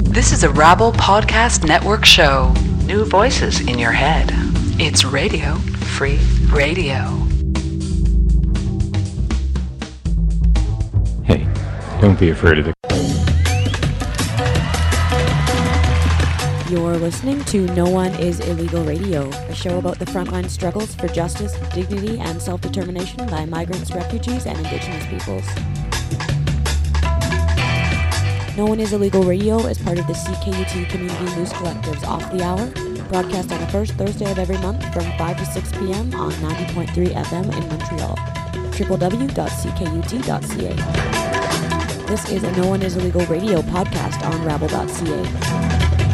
This is a Rabble Podcast Network show. New voices in your head. It's Radio Free Radio. Hey, don't be afraid of the... You're listening to No One is Illegal Radio, a show about the frontline struggles for justice, dignity, and self-determination by migrants, refugees, and Indigenous peoples. No One is Illegal Radio is part of the CKUT Community News Collective's Off the Hour, broadcast on the first Thursday of every month from 5 to 6 p.m. on 90.3 FM in Montreal. www.ckut.ca. This is a No One is Illegal Radio podcast on rabble.ca.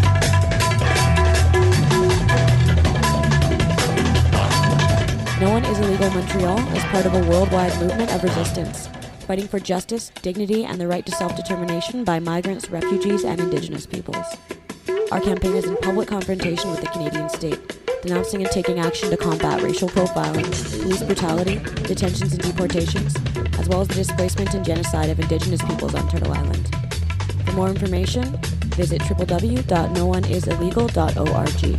No One is Illegal Montreal is part of a worldwide movement of resistance, fighting for justice, dignity, and the right to self-determination by migrants, refugees, and Indigenous peoples. Our campaign is in public confrontation with the Canadian state, denouncing and taking action to combat racial profiling, police brutality, detentions and deportations, as well as the displacement and genocide of Indigenous peoples on Turtle Island. For more information, visit www.nooneisillegal.org.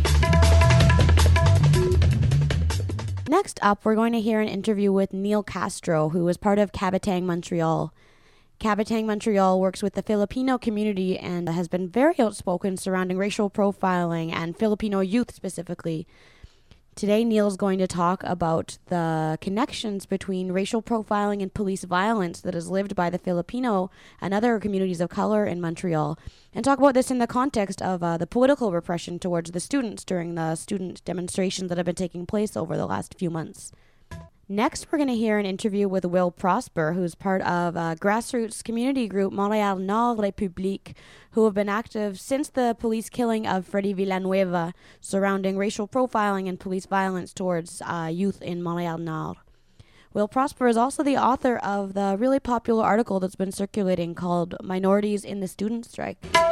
Next up, we're going to hear an interview with Neil Castro, who is part of Kabatang Montreal. Kabatang Montreal works with the Filipino community and has been very outspoken surrounding racial profiling and Filipino youth specifically. Today, Neil's going to talk about the connections between racial profiling and police violence that is lived by the Filipino and other communities of color in Montreal, and talk about this in the context of the political repression towards the students during the student demonstrations that have been taking place over the last few months. Next, we're going to hear an interview with Will Prosper, who's part of a grassroots community group Montréal Nord République, who have been active since the police killing of Freddy Villanueva, surrounding racial profiling and police violence towards youth in Montréal Nord. Will Prosper is also the author of the really popular article that's been circulating called Minorities in the Student Strike.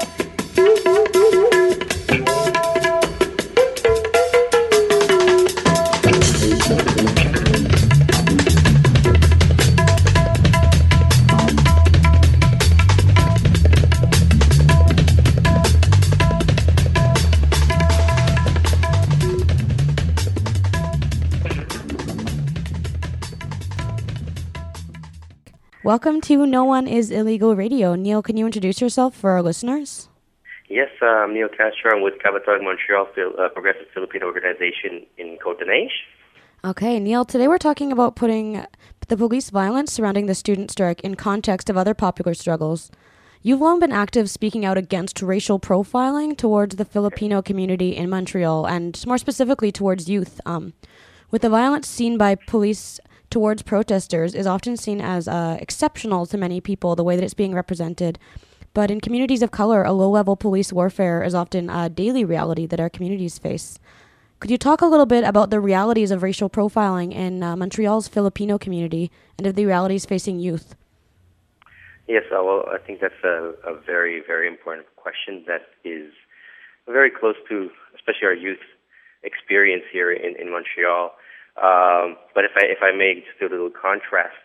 Welcome to No One is Illegal Radio. Neil, can you introduce yourself for our listeners? Yes, I'm Neil Castro. I'm with Kabatang Montreal, Progressive Filipino Organization in Côte-des-Neiges. Okay, Neil, today we're talking about putting the police violence surrounding the student strike in context of other popular struggles. You've long been active speaking out against racial profiling towards the Filipino community in Montreal, and more specifically towards youth. With the violence seen by police towards protesters is often seen as exceptional to many people, the way that it's being represented. But in communities of color, a low-level police warfare is often a daily reality that our communities face. Could you talk a little bit about the realities of racial profiling in Montreal's Filipino community and of the realities facing youth? Yes, well, I think that's a very, very important question that is very close to, especially our youth experience here in Montreal. But if I may just do a little contrast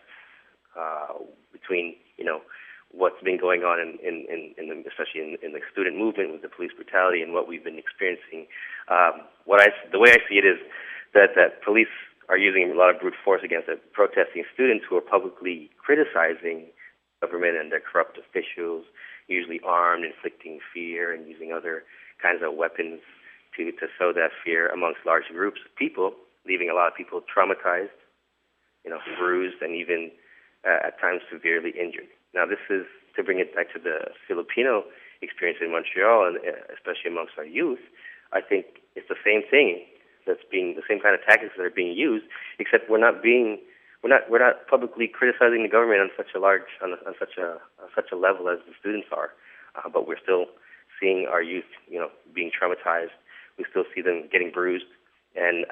between what's been going on especially in the student movement with the police brutality and what we've been experiencing, the way I see it is that police are using a lot of brute force against the protesting students who are publicly criticizing government and their corrupt officials, usually armed, inflicting fear, and using other kinds of weapons to sow that fear amongst large groups of people, leaving a lot of people traumatized, bruised, and even at times severely injured. Now, this is to bring it back to the Filipino experience in Montreal, and especially amongst our youth. I think it's the same thing the same kind of tactics that are being used, except we're not publicly criticizing the government on such a level as the students are, but we're still seeing our youth, being traumatized. We still see them getting bruised, and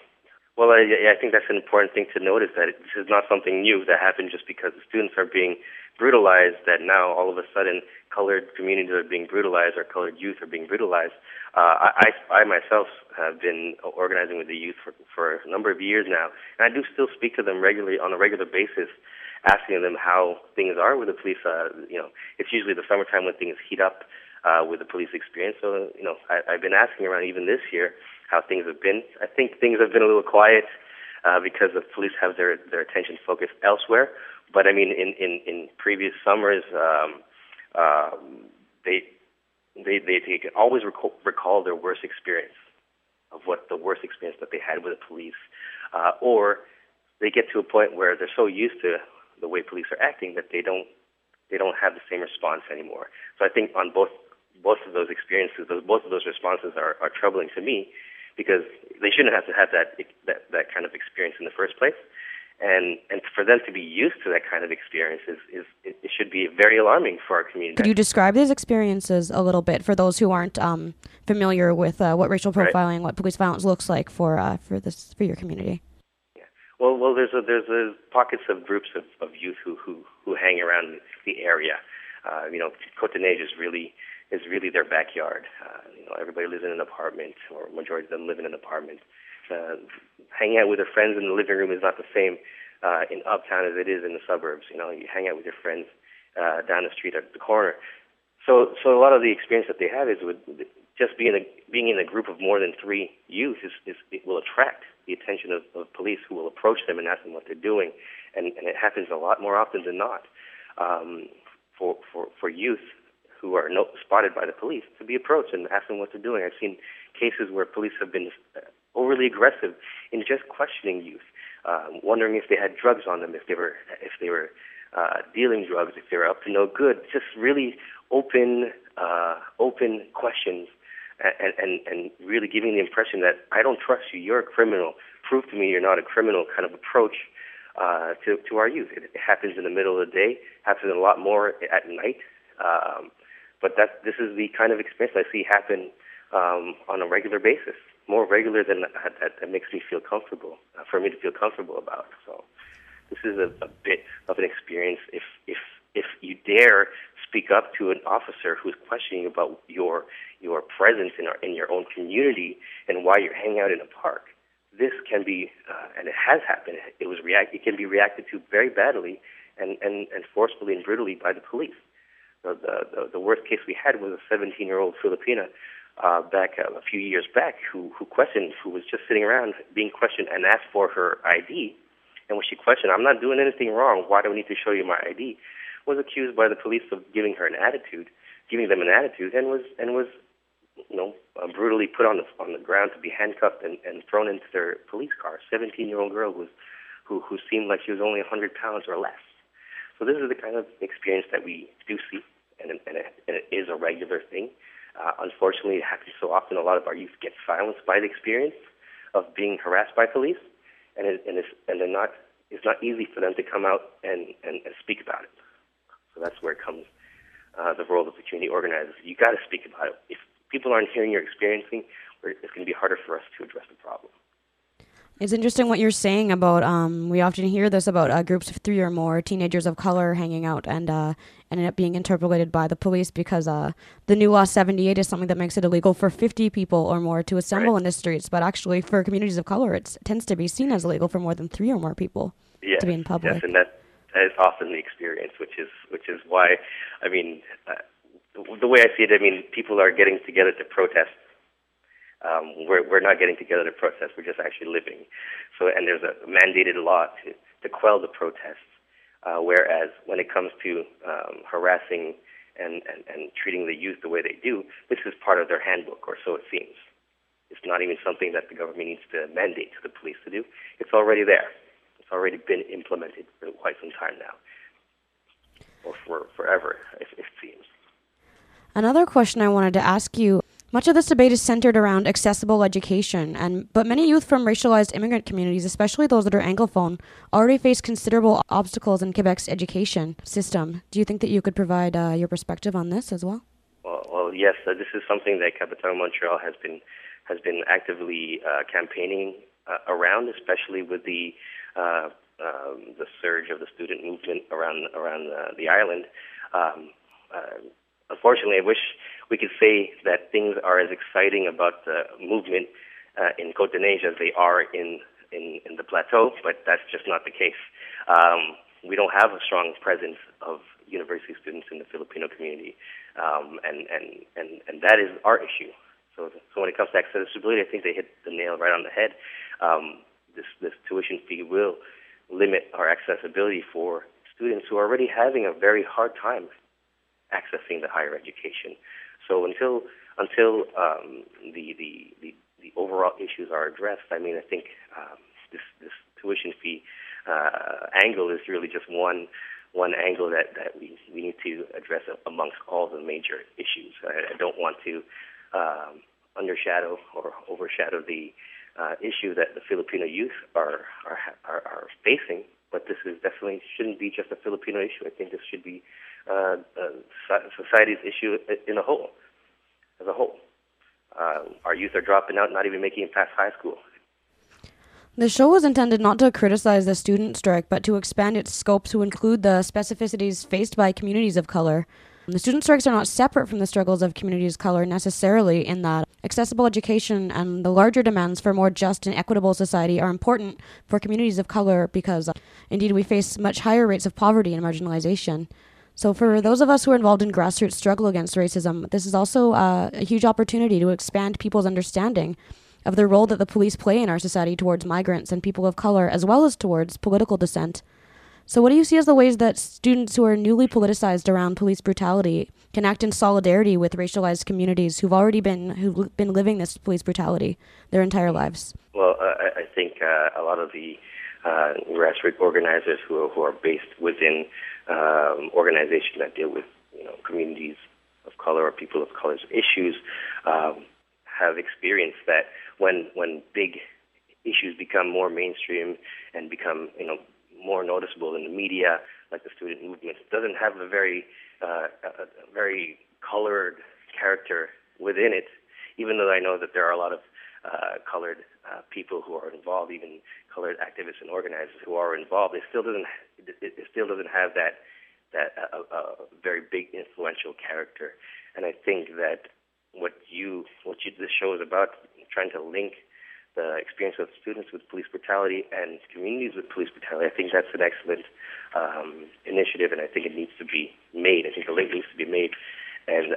I think that's an important thing to notice, that this is not something new that happened just because the students are being brutalized, that now all of a sudden colored communities are being brutalized or colored youth are being brutalized. I myself have been organizing with the youth for a number of years now, and I do still speak to them regularly on a regular basis, asking them how things are with the police. It's usually the summertime when things heat up. with the police experience. So, I've been asking around even this year how things have been. I think things have been a little quiet because the police have their attention focused elsewhere. But I mean, in previous summers, they can always recall their worst experience of what the worst experience that they had with the police, or they get to a point where they're so used to the way police are acting that they don't have the same response anymore. So I think on both of those experiences, both of those responses are troubling to me, because they shouldn't have to have that kind of experience in the first place. And for them to be used to that kind of experience it should be very alarming for our community. Could you describe these experiences a little bit for those who aren't familiar with what racial profiling, what police violence looks like for your community? Yeah. Well, there's pockets of groups of youth who hang around the area. Côte-des-Neiges is really their backyard. Everybody lives in an apartment, or majority of them live in an apartment. Hanging out with their friends in the living room is not the same in uptown as it is in the suburbs. You hang out with your friends down the street at the corner. So a lot of the experience that they have is with just being in a group of more than 3 youth it will attract the attention of police, who will approach them and ask them what they're doing, and it happens a lot more often than not for youth who are spotted by the police to be approached and ask them what they're doing. I've seen cases where police have been overly aggressive in just questioning youth, wondering if they had drugs on them, if they were dealing drugs, if they were up to no good. Just really open questions, and really giving the impression that I don't trust you. You're a criminal. Prove to me you're not a criminal. Kind of approach to our youth. It happens in the middle of the day. Happens a lot more at night. But this is the kind of experience I see happen on a regular basis, more regular than that makes me feel comfortable, for me to feel comfortable about. So this is a bit of an experience. If you dare speak up to an officer who's questioning about your presence in your own community and why you're hanging out in a park, this can be, and it has happened. It can be reacted to very badly and forcefully and brutally by the police. The worst case we had was a 17-year-old Filipina back a few years back who was just sitting around being questioned and asked for her ID. And when she questioned, "I'm not doing anything wrong. Why do I need to show you my ID?" was accused by the police of giving them an attitude, and was brutally put on the ground to be handcuffed and thrown into their police car. 17-year-old girl who seemed like she was only 100 pounds or less. So this is the kind of experience that we do see, and it is a regular thing. Unfortunately, it happens so often. A lot of our youth get silenced by the experience of being harassed by police, and it's not easy for them to come out and speak about it. So that's where it comes, the role of the community organizers. You got to speak about it. If people aren't hearing you're experiencing, it's going to be harder for us to address the problem. It's interesting what you're saying about, we often hear this about groups of 3 or more teenagers of color hanging out and ended up being interpolated by the police because the new law 78 is something that makes it illegal for 50 people or more to assemble in the streets, but actually for communities of color it tends to be seen as illegal for more than 3 or more people to be in public. Yes, and that is often the experience, which is why, I mean, the way I see it, people are getting together to protest. We're not getting together to protest. We're just actually living. So, and there's a mandated law to quell the protests. Whereas when it comes to harassing and treating the youth the way they do, this is part of their handbook, or so it seems. It's not even something that the government needs to mandate to the police to do. It's already there. It's already been implemented for quite some time now, or for forever, it seems. Another question I wanted to ask you. Much of this debate is centered around accessible education, but many youth from racialized immigrant communities, especially those that are Anglophone, already face considerable obstacles in Quebec's education system. Do you think that you could provide your perspective on this as well? Well, yes. This is something that Capitale Montreal has been actively campaigning around, especially with the surge of the student movement around the island. Unfortunately, I wish we could say that things are as exciting about the movement in Côte-des-Neiges as they are in the plateau, but that's just not the case. We don't have a strong presence of university students in the Filipino community, and that is our issue. So when it comes to accessibility, I think they hit the nail right on the head. This tuition fee will limit our accessibility for students who are already having a very hard time accessing the higher education. So until the overall issues are addressed, I mean, I think this tuition fee angle is really just one angle that we need to address amongst all the major issues. I don't want to undershadow or overshadow the issue that the Filipino youth are facing, but this is definitely shouldn't be just a Filipino issue. I think this should be society's issue as a whole. Our youth are dropping out, not even making it past high school. The show was intended not to criticize the student strike, but to expand its scope to include the specificities faced by communities of color. The student strikes are not separate from the struggles of communities of color necessarily, in that accessible education and the larger demands for a more just and equitable society are important for communities of color because, indeed, we face much higher rates of poverty and marginalization. So for those of us who are involved in grassroots struggle against racism, this is also a huge opportunity to expand people's understanding of the role that the police play in our society towards migrants and people of color, as well as towards political dissent. So what do you see as the ways that students who are newly politicized around police brutality can act in solidarity with racialized communities who've been living this police brutality their entire lives? Well, I think a lot of the grassroots organizers who are based within organizations that deal with communities of color or people of color's issues have experienced that when big issues become more mainstream and become more noticeable in the media, like the student movement, it doesn't have a very colored character within it. Even though I know that there are a lot of colored people who are involved, even colored activists and organizers who are involved, it still doesn't have that very big influential character. And I think that what this show is about, trying to link the experience of students with police brutality and communities with police brutality, I think that's an excellent initiative, and I think it needs to be made. I think the link needs to be made, and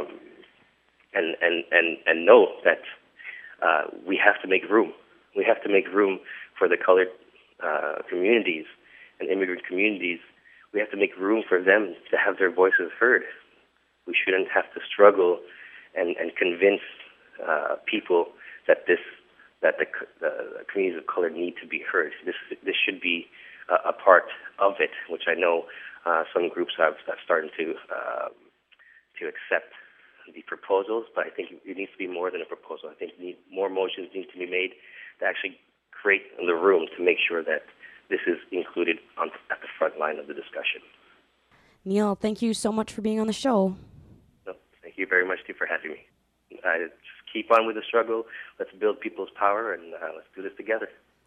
know that we have to make room. We have to make room for the colored communities and immigrant communities. We have to make room for them to have their voices heard. We shouldn't have to struggle and convince people that the communities of color need to be heard. This should be a part of it, which I know some groups have started to accept the proposals, but I think it needs to be more than a proposal. I think more motions need to be made to actually create the room to make sure that this is included at the front line of the discussion. Neil, thank you so much for being on the show. No, thank you very much, too, for having me. Just keep on with the struggle. Let's build people's power, and let's do this together.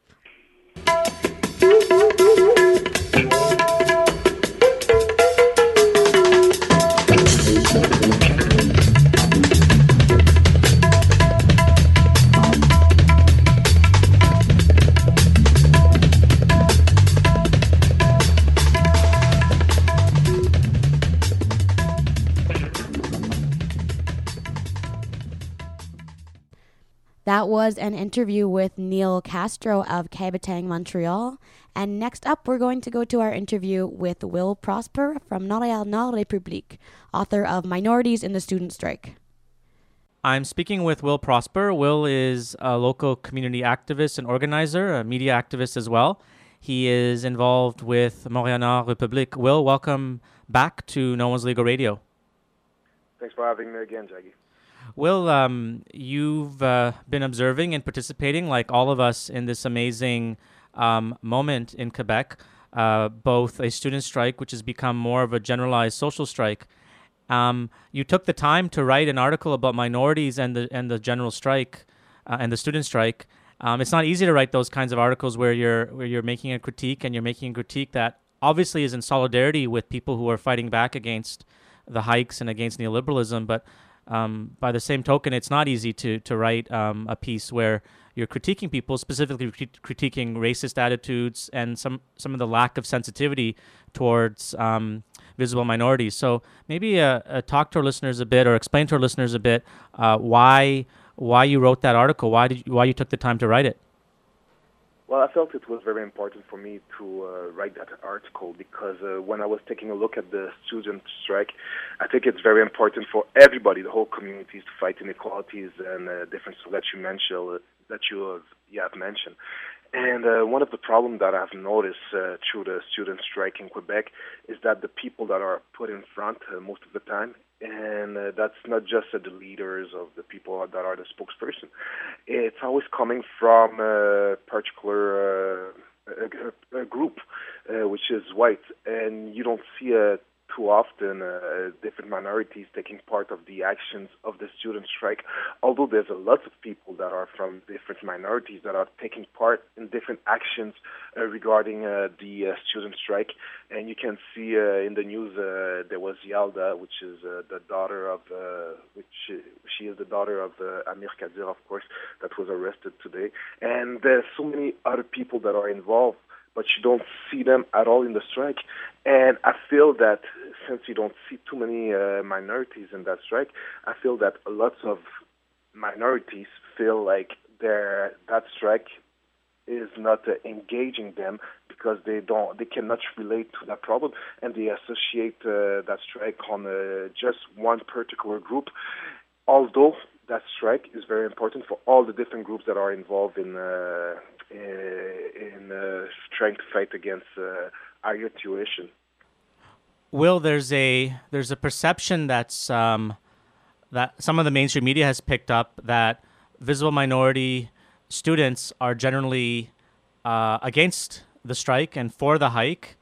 That was an interview with Neil Castro of Kabatang, Montreal. And next up, we're going to go to our interview with Will Prosper from Noréal République, author of Minorities in the Student Strike. I'm speaking with Will Prosper. Will is a local community activist and organizer, a media activist as well. He is involved with Montréal République. Will, welcome back to No One's Legal Radio. Thanks for having me again, Jackie. Will, you've been observing and participating, like all of us, in this amazing moment in Quebec, both a student strike, which has become more of a generalized social strike. You took the time to write an article about minorities and the general strike and the student strike. It's not easy to write those kinds of articles where you're making a critique, and you're making a critique that obviously is in solidarity with people who are fighting back against the hikes and against neoliberalism, but by the same token, it's not easy to write a piece where you're critiquing people, specifically critiquing racist attitudes and some of the lack of sensitivity towards visible minorities. So maybe talk to our listeners a bit, or explain to our listeners a bit why you wrote that article, why you took the time to write it. Well, I felt it was very important for me to write that article because when I was taking a look at the student strike, I think it's very important for everybody, the whole communities, to fight inequalities and differences that you mentioned, you have mentioned. And one of the problems that I've noticed through the student strike in Quebec is that the people that are put in front most of the time, and that's not just the leaders of the people that are the spokesperson. It's always coming from a particular a group, which is white, and you don't see too often different minorities taking part of the actions of the student strike, although there's a lot of people that are from different minorities that are taking part in different actions regarding the student strike. And you can see in the news there was Yalda, which is the daughter of, she is the daughter of Amir Kadir, of course, that was arrested today. And there's so many other people that are involved, but you don't see them at all in the strike. And I feel that since you don't see too many minorities in that strike, I feel that lots of minorities feel like that strike is not engaging them because they cannot relate to that problem, and they associate that strike on just one particular group. Although that strike is very important for all the different groups that are involved in trying to fight against higher tuition. Will, there's a perception that some of the mainstream media has picked up that visible minority students are generally against the strike and for the hike,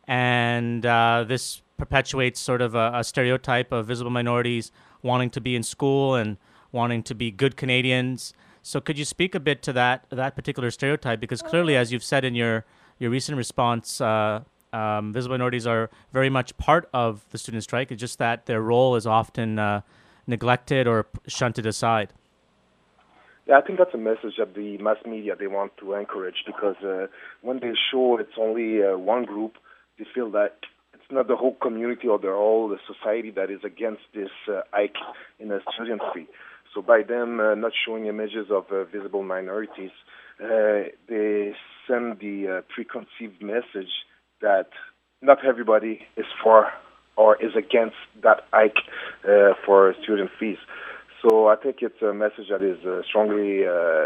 and this perpetuates sort of a stereotype of visible minorities wanting to be in school and wanting to be good Canadians. So could you speak a bit to that particular stereotype? Because clearly, as you've said in your recent response, visible minorities are very much part of the student strike. It's just that their role is often neglected or shunted aside. Yeah, I think that's a message that the mass media, they want to encourage, because when they show it's only one group, they feel that it's not the whole community or the whole society that is against this hike in a student fee. So by them not showing images of visible minorities, they send the preconceived message that not everybody is for or is against that hike for student fees. So I think it's a message that is strongly,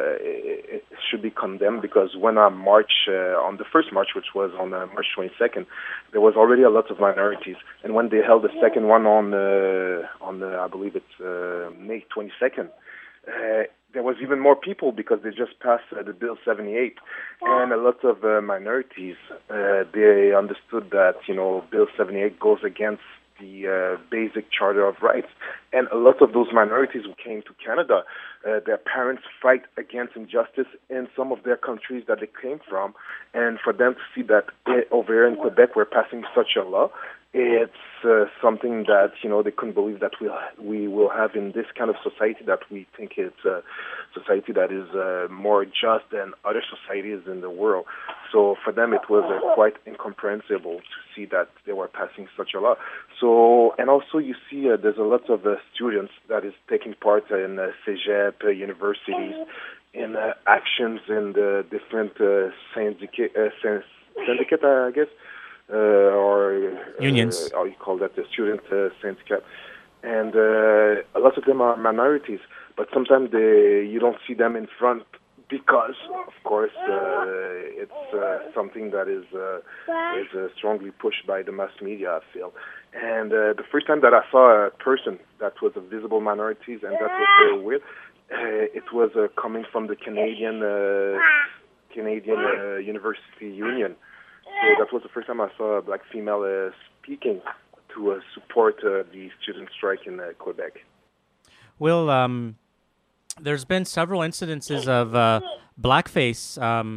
it should be condemned, because when I marched on the first march, which was on March 22nd, there was already a lot of minorities. And when they held the second one on I believe it's May 22nd, there was even more people, because they just passed the Bill 78. And a lot of minorities, they understood that, Bill 78 goes against the basic Charter of Rights. And a lot of those minorities who came to Canada, their parents fight against injustice in some of their countries that they came from. And for them to see that over here in Quebec we're passing such a law, it's something that, they couldn't believe that we will have in this kind of society, that we think it's a society that is more just than other societies in the world. So for them it was quite incomprehensible to see that they were passing such a law. So, and also you see there's a lot of students that is taking part in CEGEP, universities, in actions in the different syndicate, I guess, or unions, how you call that, the student syndicate, and a lot of them are minorities, but sometimes you don't see them in front, because of course it's something that is strongly pushed by the mass media, I feel. And the first time that I saw a person that was a visible minorities, and that was very weird, it was coming from the Canadian University Union. So that was the first time I saw a black female speaking to support the student strike in Quebec. Will, there's been several incidences of blackface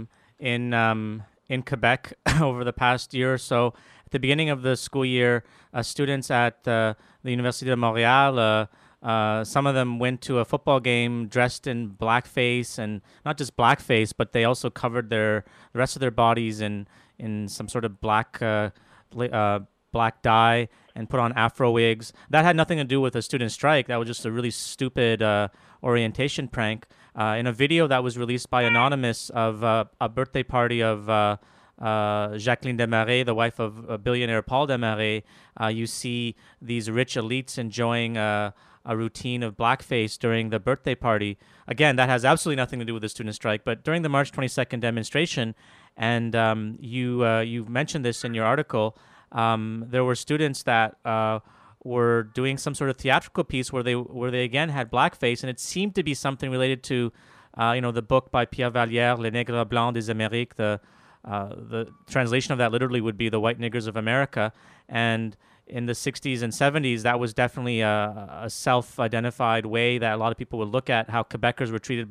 in Quebec over the past year or so. At the beginning of the school year, students at the Université de Montréal, some of them went to a football game dressed in blackface, and not just blackface, but they also covered the rest of their bodies in some sort of black dye. and put on Afro wigs. That had nothing to do with a student strike. That was just a really stupid orientation prank. In a video that was released by Anonymous of a birthday party of Jacqueline Desmarais, the wife of billionaire Paul Desmarais, you see these rich elites enjoying a routine of blackface during the birthday party. Again, that has absolutely nothing to do with the student strike, but during the March 22nd demonstration, and you mentioned this in your article, there were students that were doing some sort of theatrical piece where they again had blackface, and it seemed to be something related to the book by Pierre Vallière, Les Nègres Blancs des Amériques. The translation of that literally would be the white niggers of America, and in the 60s and 70s, that was definitely a self-identified way that a lot of people would look at how Quebecers were treated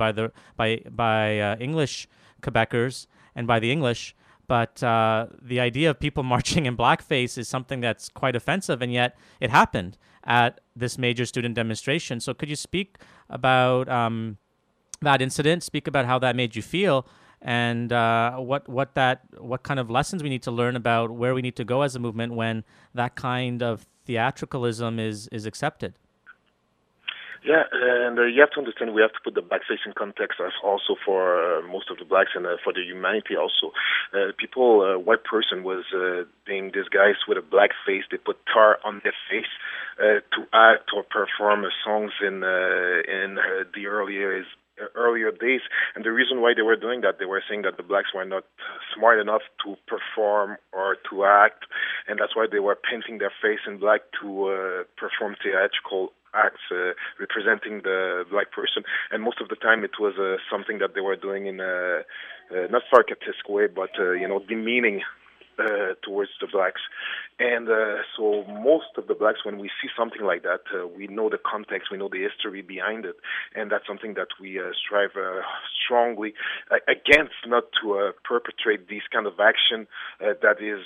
by English Quebecers and by the English. But the idea of people marching in blackface is something that's quite offensive, and yet it happened at this major student demonstration. So could you speak about that incident, speak about how that made you feel, and what kind of lessons we need to learn about where we need to go as a movement when that kind of theatricalism is accepted? Yeah, and you have to understand we have to put the blackface in context as also for most of the blacks and for the humanity also. White person was being disguised with a black face. They put tar on their face to act or perform songs in the earlier days, and the reason why they were doing that, they were saying that the blacks were not smart enough to perform or to act, and that's why they were painting their face in black to perform theatrical acts representing the black person. And most of the time it was something that they were doing in a not sarcastic way, but demeaning towards the blacks. And so most of the blacks, when we see something like that, we know the context, we know the history behind it, and that's something that we strive strongly against, not to perpetrate these kind of action that is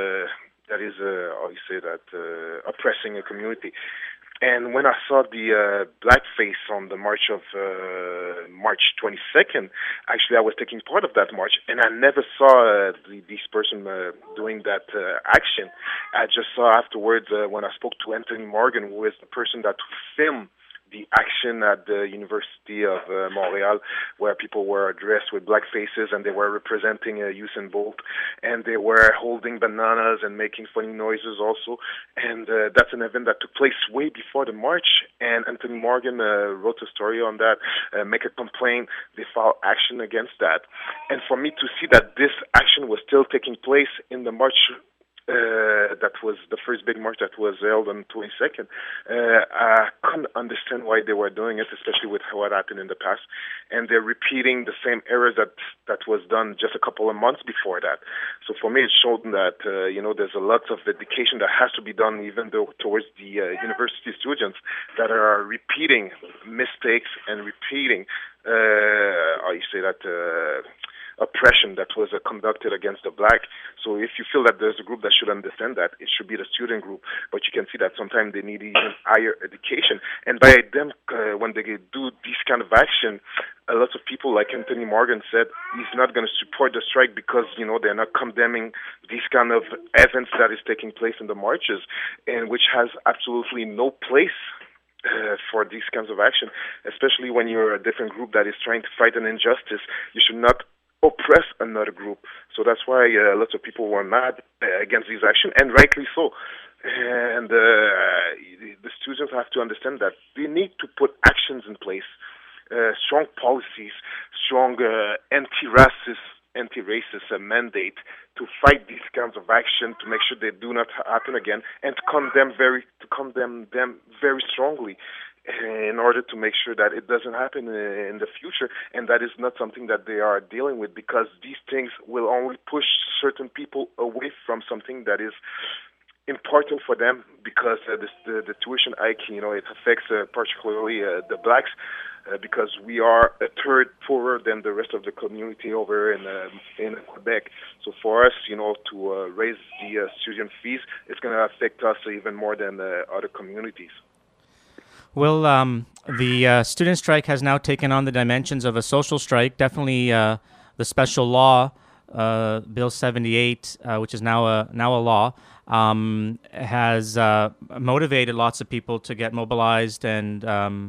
oppressing a community. And when I saw the blackface on the march of March 22nd, actually I was taking part of that march, and I never saw this person doing that action. I just saw afterwards when I spoke to Anthony Morgan, who is the person that filmed the action at the University of Montreal, where people were dressed with black faces and they were representing Usain Bolt, and they were holding bananas and making funny noises also. And that's an event that took place way before the march. And Anthony Morgan wrote a story on that, make a complaint. They filed action against that. And for me to see that this action was still taking place in the march, that was the first big march that was held on 22nd. I couldn't understand why they were doing it, especially with what happened in the past. And they're repeating the same errors that was done just a couple of months before that. So for me, it showed that, there's a lot of education that has to be done, even though towards the university students that are repeating mistakes and repeating, oppression that was conducted against the black. So if you feel that there's a group that should understand that, it should be the student group. But you can see that sometimes they need even higher education. And by them, when they do this kind of action, a lot of people, like Anthony Morgan said, he's not going to support the strike because, they're not condemning these kind of events that is taking place in the marches, and which has absolutely no place for these kinds of action, especially when you're a different group that is trying to fight an injustice. You should not oppress another group. So that's why lots of people were mad against these actions, and rightly so. And the students have to understand that they need to put actions in place, strong policies, strong anti-racist mandate to fight these kinds of action, to make sure they do not happen again, and to condemn them very strongly, in order to make sure that it doesn't happen in the future, and that is not something that they are dealing with, because these things will only push certain people away from something that is important for them, because the tuition hike, it affects particularly the blacks, because we are a third poorer than the rest of the community over in Quebec. So for us, to raise the student fees, it's going to affect us even more than other communities. Well, the student strike has now taken on the dimensions of a social strike. Definitely the special law Bill 78, which is now a law, has motivated lots of people to get mobilized and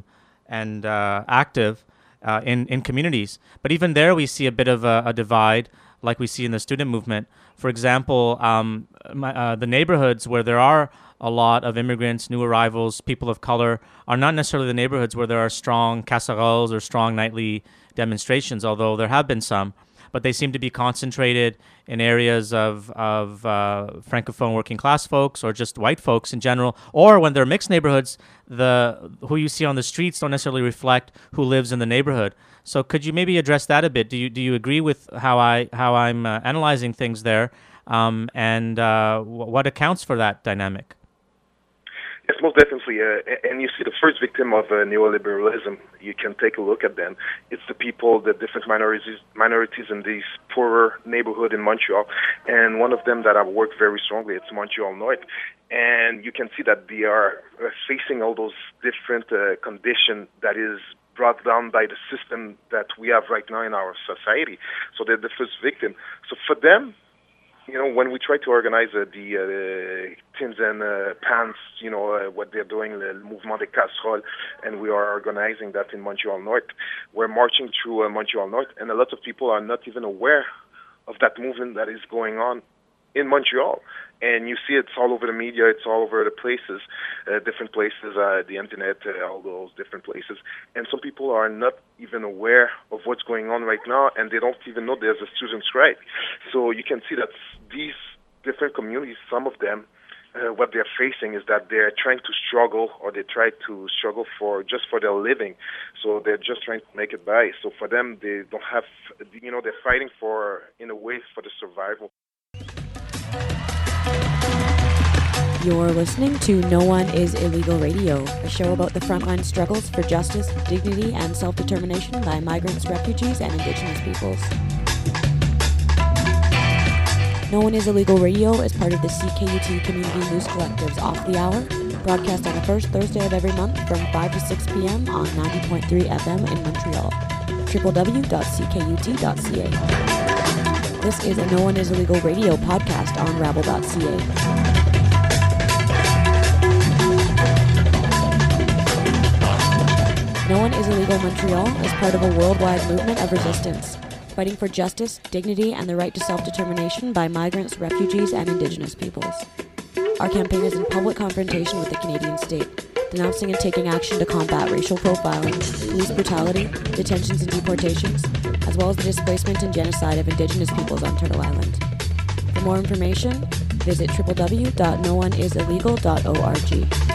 active in communities. But even there, we see a bit of a divide, like we see in the student movement. For example, the neighborhoods where there are a lot of immigrants, new arrivals, people of color, are not necessarily the neighborhoods where there are strong casseroles or strong nightly demonstrations, although there have been some. But they seem to be concentrated in areas of Francophone working class folks or just white folks in general. Or when they're mixed neighborhoods, who you see on the streets don't necessarily reflect who lives in the neighborhood. So could you maybe address that a bit? Do you agree with how I'm analyzing things there, and what accounts for that dynamic? Yes, most definitely. And you see the first victim of neoliberalism, you can take a look at them. It's the people, the different minorities in these poorer neighborhood in Montreal. And one of them that I've worked very strongly, it's Montreal North. And you can see that they are facing all those different conditions that is brought down by the system that we have right now in our society. So they're the first victim. So for them, when we try to organize the Tins and Pants, what they're doing, the Mouvement des Casseroles, and we are organizing that in Montreal North. We're marching through Montreal North, and a lot of people are not even aware of that movement that is going on in Montreal. And you see it's all over the media, it's all over the places, different places, the internet, all those different places. And some people are not even aware of what's going on right now, and they don't even know there's a student strike. So you can see that these different communities, some of them, what they're facing is that they're trying to struggle, or they try to struggle for their living. So they're just trying to make it by. So for them, they don't have, they're fighting in a way, for the survival. You're listening to No One is Illegal Radio, a show about the frontline struggles for justice, dignity, and self-determination by migrants, refugees, and Indigenous peoples. No One is Illegal Radio is part of the CKUT Community News Collective's Off the Hour, broadcast on the first Thursday of every month from 5 to 6 p.m. on 90.3 FM in Montreal. www.ckut.ca. This is a No One is Illegal Radio podcast on rabble.ca. No One is Illegal Montreal is part of a worldwide movement of resistance, fighting for justice, dignity, and the right to self-determination by migrants, refugees, and Indigenous peoples. Our campaign is in public confrontation with the Canadian state, denouncing and taking action to combat racial profiling, police brutality, detentions and deportations, as well as the displacement and genocide of Indigenous peoples on Turtle Island. For more information, visit www.noneisillegal.org.